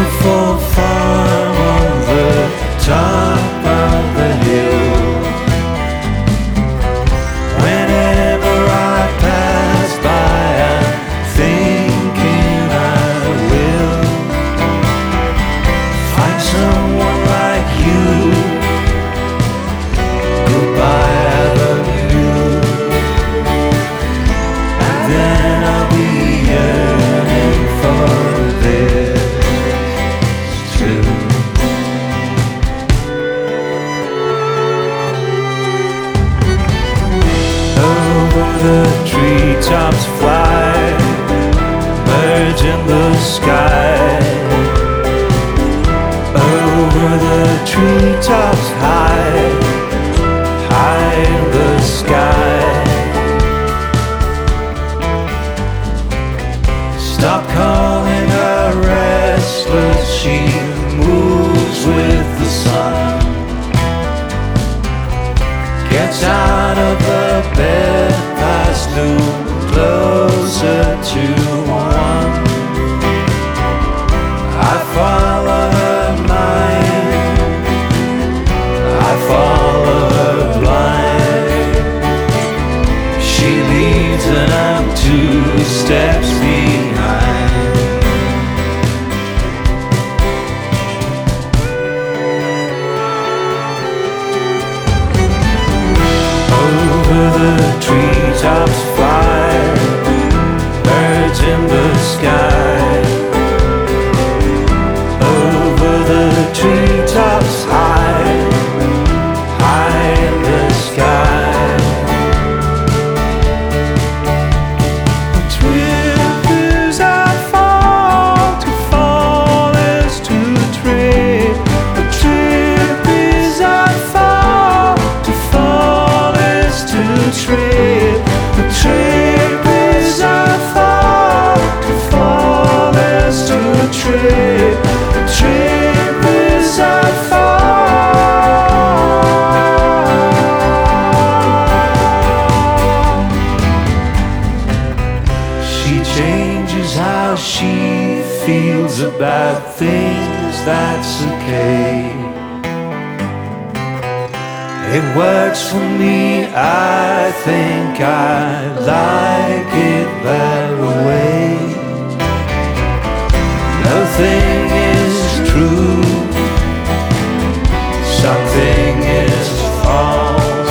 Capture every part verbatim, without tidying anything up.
beautiful farm on the top of the hill. Whenever I pass by, I'm thinking I will find someone like you. Goodbye Avenue. And then I'll be yearning for this too. Over the treetops fly birds in the sky. Over the treetops high, high in the sky. Stop calling her restless, she moves with the sun. Gets out of the bed past noon, closer to one. I follow her mind, I follow her blind. She leads and I'm two steps behind. Over the treetops fly birds in the sky. Over the treetops high, high in the sky. The trip is at fall, to fall is to trip. The trip is at fall, to fall is to trip. The trip is at fall, to fall is to trip. The trip is at fall. She changes how she feels about things, that's okay. It works for me, I think I like it that way. Nothing is true, something is false.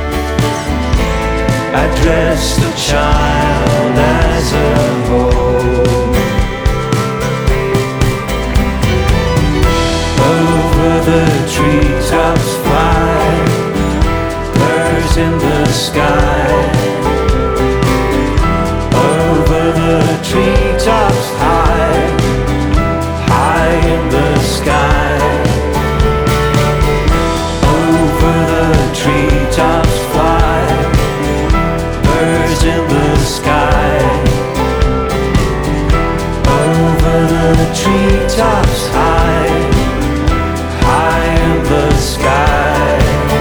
I dress the child as a whole. Over the treetops fly birds in the sky. Over the treetops high, high in the sky. Over the treetops fly birds in the sky. Over the treetops high, high in the sky.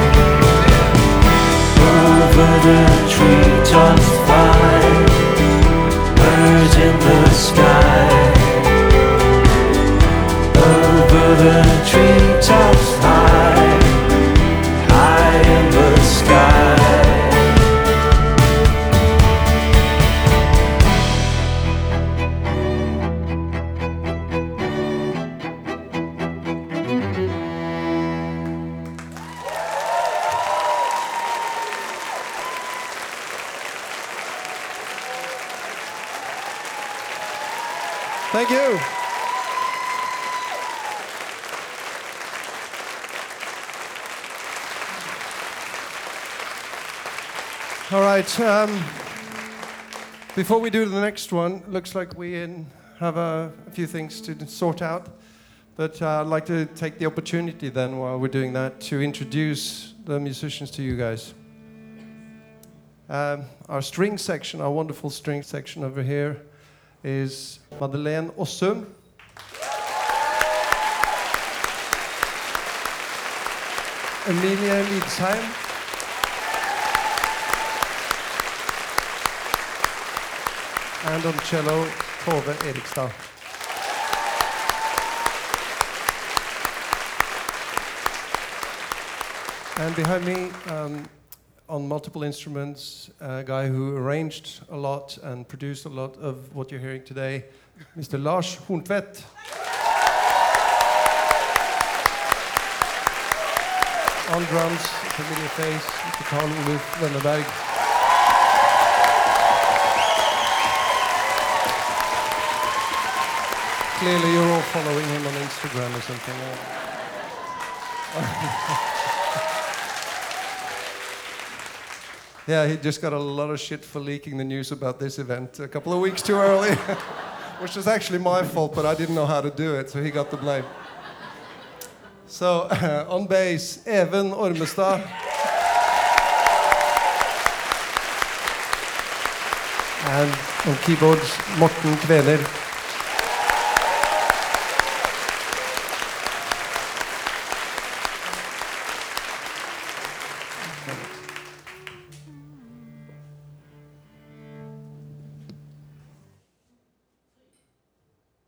Over the treetops fly birds in the sky. Over the treetops high, high in the sky. Thank you. All right. Um, before we do the next one, looks like we in, have a, a few things to sort out. But uh, I'd like to take the opportunity then, while we're doing that, to introduce the musicians to you guys. Um, our string section, our wonderful string section over here, is Madeleine Ossum. Emilia Lidsheim. And on cello, Tove Erikstad. And behind me, um, on multiple instruments, a guy who arranged a lot and produced a lot of what you're hearing today, Mister Lars Horntvedt. On drums, familiar face, Mister Carl Olof Wennerberg. Clearly you're all following him on Instagram or something. Yeah, he just got a lot of shit for leaking the news about this event a couple of weeks too early, which was actually my fault, but I didn't know how to do it, so he got the blame. So, uh, on bass, Even Ormestad. And on keyboards, Morten Kvener.